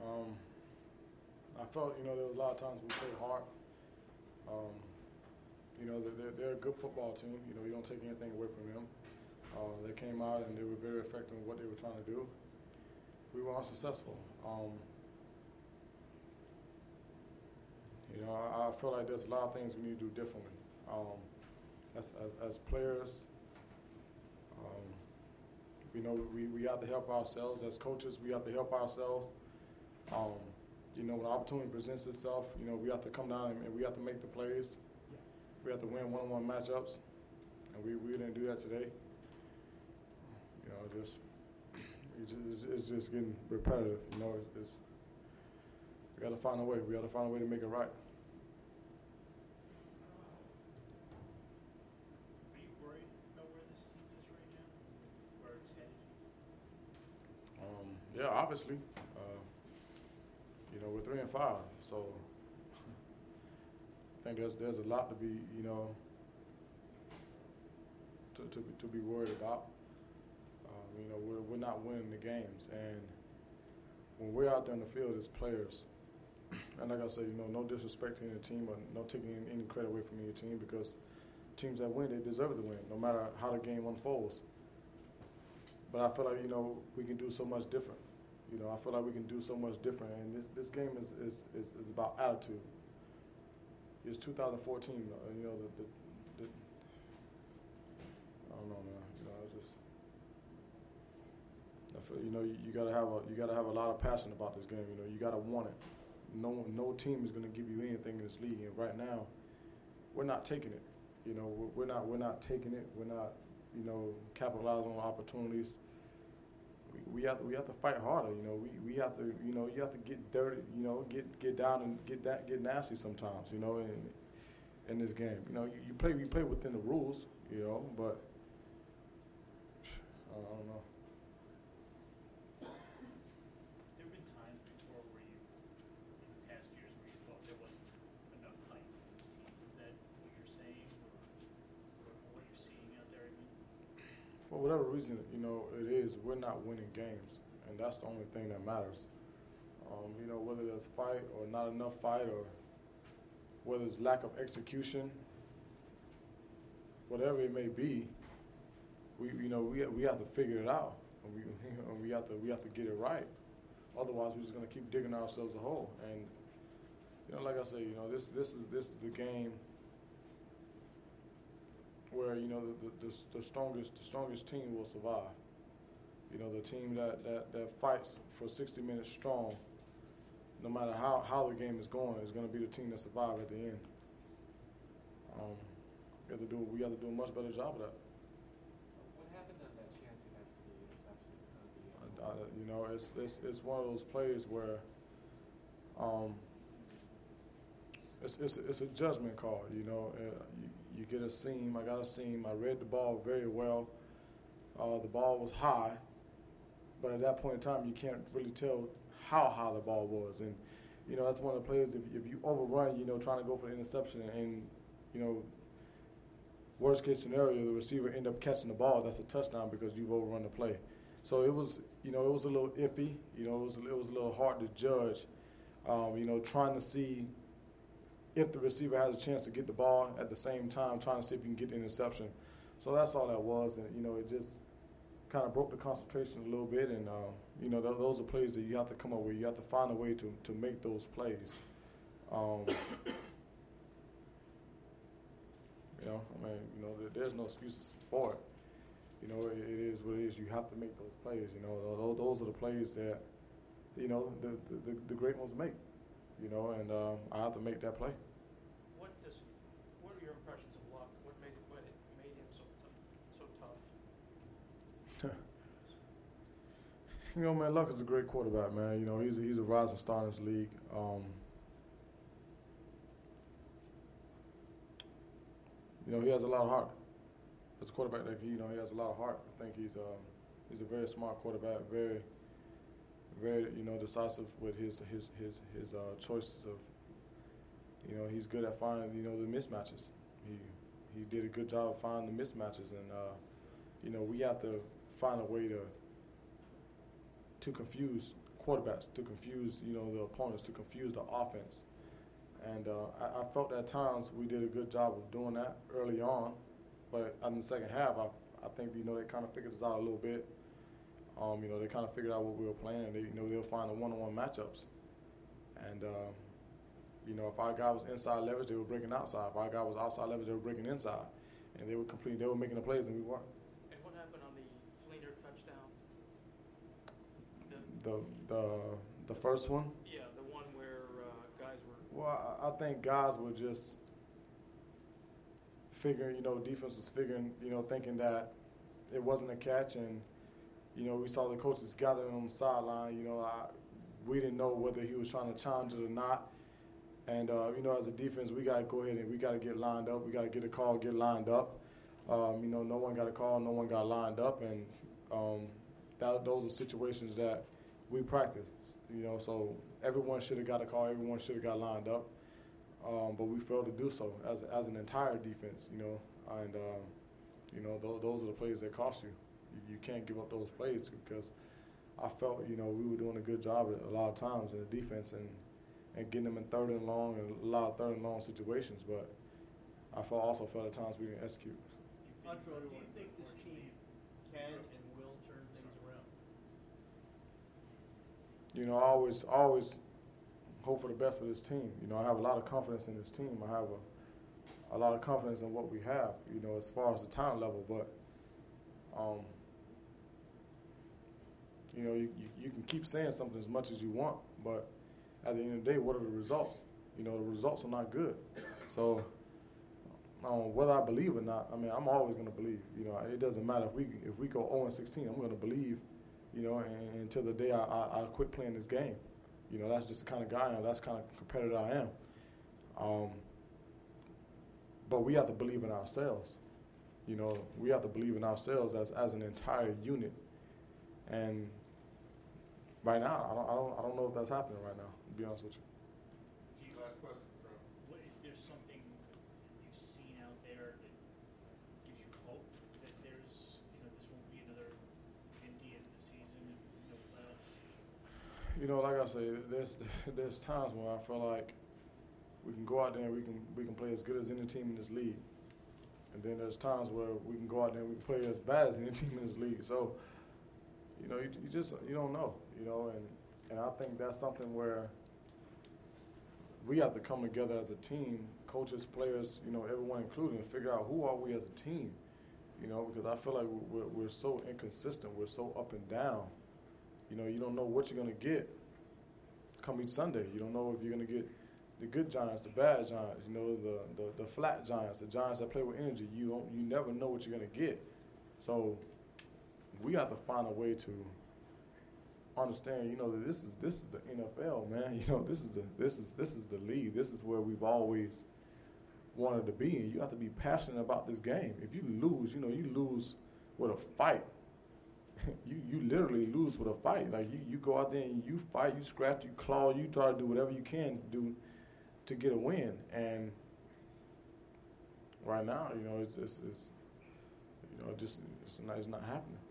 Um, I felt, there was a lot of times we played hard. Um, they're a good football team. You don't take anything away from them. They came out and they were very effective in what they were trying to do. We were unsuccessful. I feel like there's a lot of things we need to do differently. As players, um, we have to help ourselves. As coaches, we have to help ourselves. When opportunity presents itself, we have to come down and we have to make the plays. We have to win one-on-one matchups, and we didn't do that today. It's just getting repetitive. We got to find a way. We got to find a way to make it right. Are you worried about where this team is right now? Where it's headed? Yeah, obviously. We're 3-5, so I think there's a lot to be, to be worried about. We're not winning the games, and when we're out there in the field as players, and like I said, no disrespect to any team or no taking any credit away from any team, because teams that win, they deserve to win, no matter how the game unfolds. But I feel like, we can do so much different. I feel like we can do so much different, and this game is about attitude. It's 2014, I don't know, man. I feel, you gotta have a lot of passion about this game. You gotta want it. No team is gonna give you anything in this league, and right now, we're not taking it. We're not taking it. We're not, capitalizing on opportunities. We have to fight harder. We have to, you have to get dirty. Get down and get nasty sometimes. In this game, you play within the rules. But I don't know. There have been times before where you, in past years, where you thought there wasn't enough fight in this team. Is that what you're saying, or what you're seeing out there? For whatever reason, it is, we're not winning games, and that's the only thing that matters. Whether there's fight or not enough fight, or whether it's lack of execution, whatever it may be, we have to figure it out, and we have to get it right. Otherwise, we're just going to keep digging ourselves a hole. And like I say, this is the game where the strongest team will survive. The team that fights for 60 minutes strong, no matter how the game is going, is going to be the team that survives at the end. We have to do a much better job of that. What happened on that chance you had for the interception? It's one of those plays where it's a judgment call. You get a seam. I got a seam. I read the ball very well. The ball was high, but at that point in time, you can't really tell how high the ball was. And that's one of the plays. If you overrun, trying to go for the interception, and worst case scenario, the receiver end up catching the ball, that's a touchdown because you've overrun the play. So it was a little iffy. It was a little hard to judge. Trying to see if the receiver has a chance to get the ball at the same time, trying to see if you can get the interception. So that's all that was, and it just kind of broke the concentration a little bit. And those are plays that you have to come up with. You have to find a way to make those plays. There's no excuses for it. It is what it is. You have to make those plays. Those are the plays that the great ones make. And I have to make that play. What are your impressions of Luck? What made him so tough? Man, Luck is a great quarterback, man. He's a rising star in this league. He has a lot of heart. As a quarterback, he has a lot of heart. I think he's a very smart quarterback, very, very decisive with his choices of. He's good at finding the mismatches. He did a good job of finding the mismatches, and we have to find a way to confuse quarterbacks, to confuse, the opponents, to confuse the offense. And I felt at times we did a good job of doing that early on, but in the second half, I think, they kind of figured us out a little bit. They kind of figured out what we were playing, and they'll find the one-on-one matchups. And, if our guy was inside leverage, they were breaking outside. If our guy was outside leverage, they were breaking inside. And they were making the plays, and we weren't. And what happened on the Fleener touchdown? The first one? Yeah, the one where guys were... Well, I think guys were just figuring, defense was figuring, thinking that it wasn't a catch, and, we saw the coaches gathering on the sideline. We didn't know whether he was trying to challenge it or not. And, as a defense, we got to go ahead and we got to get lined up. We got to get a call, get lined up. No one got a call, no one got lined up, and those are situations that we practice. So everyone should have got a call, everyone should have got lined up, but we failed to do so as an entire defense. And those are the plays that cost you. You can't give up those plays, because I felt we were doing a good job at a lot of times in the defense and getting them in third and long and a lot of third and long situations, but I also felt at times we didn't execute. Antrel, do you think this team can and will turn things around? I always hope for the best for this team. I have a lot of confidence in this team. I have a lot of confidence in what we have, as far as the talent level. But, you can keep saying something as much as you want, but at the end of the day, what are the results? The results are not good. So, whether I believe or not, I'm always going to believe. It doesn't matter if we go 0-16, I'm going to believe, until the day I quit playing this game. That's just the kind of guy I am. That's the kind of competitor I am. But we have to believe in ourselves. We have to believe in ourselves as an entire unit. And right now, I don't know if that's happening right now, to be honest with you. Last question, Trump. What, is there something you've seen out there that gives you hope that there's, this won't be another empty end of the season and no playoffs? Like I say, there's times when I feel like we can go out there and we can play as good as any team in this league, and then there's times where we can go out there and we can play as bad as any team in this league. So, you don't know, and I think that's something where we have to come together as a team, coaches, players, everyone included, and figure out who are we as a team, because I feel like we're so inconsistent, we're so up and down. You don't know what you're going to get come each Sunday. You don't know if you're going to get the good Giants, the bad Giants, the flat Giants, the Giants that play with energy. You never know what you're going to get. So we have to find a way to understand, that this is the NFL, man. This is the league. This is where we've always wanted to be, and you have to be passionate about this game. If you lose, you lose with a fight. you literally lose with a fight. Like you go out there and you fight, you scratch, you claw, you try to do whatever you can do to get a win. And right now, it's not happening.